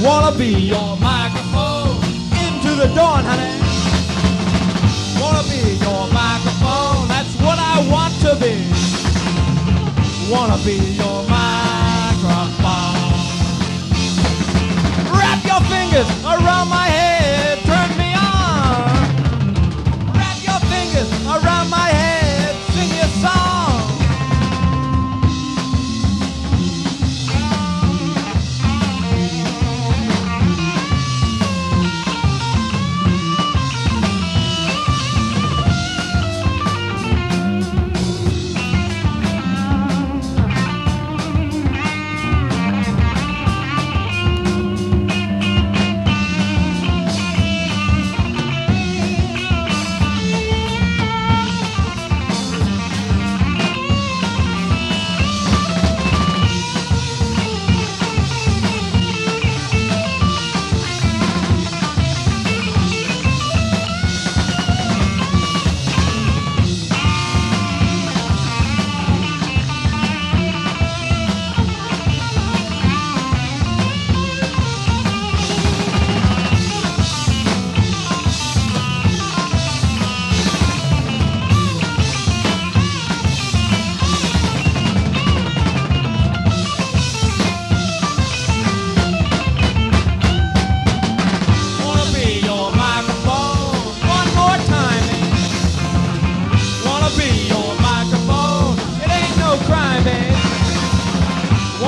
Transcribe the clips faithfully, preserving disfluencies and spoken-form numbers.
Wanna be your microphone into the dawn, honey. Wanna be your microphone, that's what I want to be. Wanna be your microphone. Wrap your fingers around my head, turn me on. Wrap your fingers around my head, sing your song.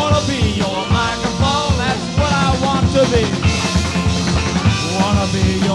Wanna be your